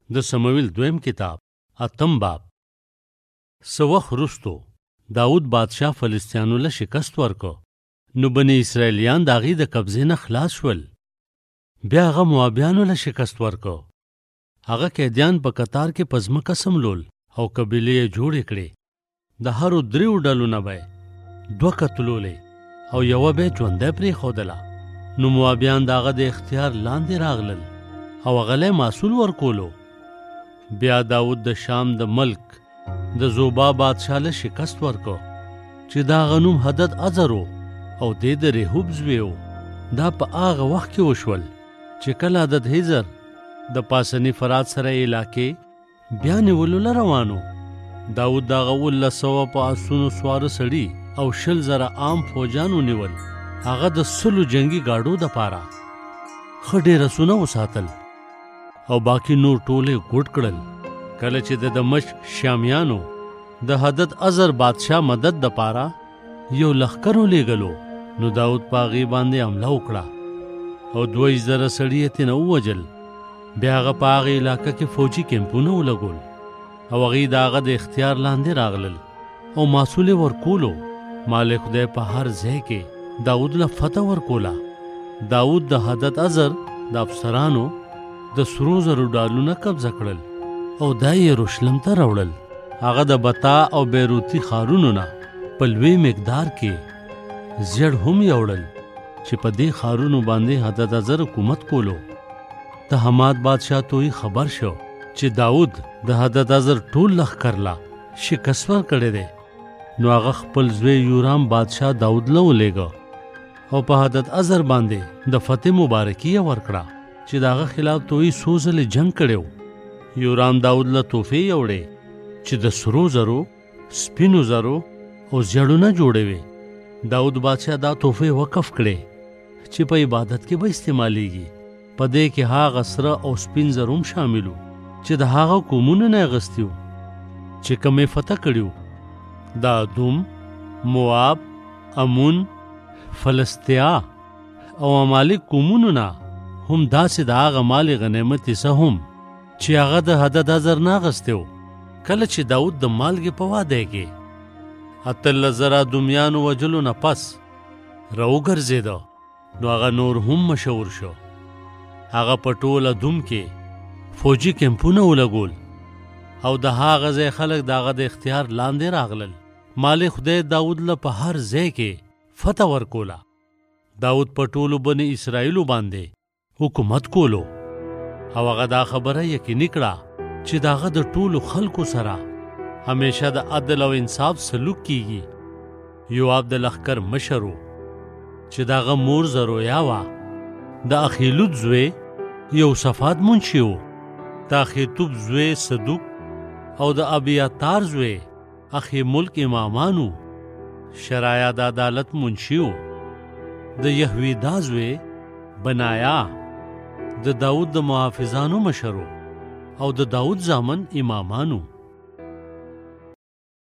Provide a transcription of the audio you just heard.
د سمویل دویم کتاب 8 باب. څه وخت وروستو داود بادشاه فلسطینیانو له شکست ورکړ، نو بني اسرائیلیان د هغې د قبضې نه خلاص شول. بیا هغه موابیانو له شکست ورکړ. هغه قیدیان په قطار کې په ځمکه سملول او قبیلې یې جوړې کړې. د هرو 3 ډلو نه به 2 قتلولې او یوه به یې ژوندی پرېښودله. نو موابیان د هغه د اختیار لاندې راغلل او هغه له محصول ورکولو. بیا داود د شام د ملک د زوبا بادشاه له شکست ورکړ چې دا هغه نوم حدد ازر و او دی د ریحوب زوی و. دا په هغه وخت کې وشول چې کله حدد هزر د پاسني فرات سره علاقې بیا نیولو له روانو. داود د هغه 1900 په آسونو سواره سړي او 100,000 عام فوجان ونیول. هغه د 100 جنگي ګاډو دپاره ښه ډېر آسونه وساتل او باقي نور ټولې ګوډ کړل. کله چې د دمشق شامیانو د حدد ازر بادشاه مدد دپاره یو لښکر ولېږلو، نو داود په هغې باندې حمله وکړه او 2,000 سړي یې ترېنه ووژل. بیا هغه په هغې علاقه کې فوجي کیمپونه ولګول او هغې د هغه د اختیار لاندې راغلل او محصول یې ورکولو. مالک خدای په هر ځای کې داود له فتح ورکوله. داود د حدد ازر د افسرانو د سرو زرو ډالونه قبضه کړل او دا یې یروشلم ته راوړل. هغه د بتا او بیروتي ښارونو نه په لوی مقدار کې زیړ هم یوړل چې په دې ښارونو باندې حدد ازر حکومت کولو. د حماد بادشاه توی خبر شو چې داود د حدد ازر ټول لښکر لا شکست ورکړی دی. نو هغه خپل زوی یورام بادشاه داود له ولېږه او په حدد ازر باندې د فتح مبارکي یې ورکړه چې د هغه خلاف توی څو ځلې جنګ کړی و. یورام داود له تحفې یوړې چې د سرو زرو، سپینو زرو او زیړو نه جوړې وې. داود بادشاه دا تحفې وقف کړې چې په عبادت کې به استعمالیږي. په دې کې هغه سره او سپین زر هم شامل و چې د هغه قومونو نه اخیستي وو چې کوم یې فتح کړي وو. دا ادوم، مواب، امون، فلسطیا او امالیک قومونو نه هم داسې د هغه مال غنیمت څه هم چې هغه د حدد ازر نه اخیستی و. کله چې داود د مالګې په واده کې 18,000 ادومیانو وجلو نه پس راوګرځېده، نو هغه نور هم مشهور شو. هغه په ټول ادوم کې فوجي کیمپونه ولګول او د هغه ځای خلک د هغه د اختیار لاندې راغلل. مالک خدای داود له په هر ځای کې فتح ورکوله. داود په ټولو بني اسرائیلو باندې حکومت کولو او هغه دا خبره یقیني کړه چې د هغه د ټولو خلکو سره همیشه د عدل او انصاف سلوک کیږي. یواب د لښکر مشر و چې د هغه مور زرویا وه. د اخیلود زوی یوسفات منشي و. د اخیتوب زوی صدوق او د ابیاتار زوی اخی ملک امامانو. شرایا د عدالت منشي و. د یهویدا زوی بنایا د داود د محافظانو مشرو او د داود زامن امامانو.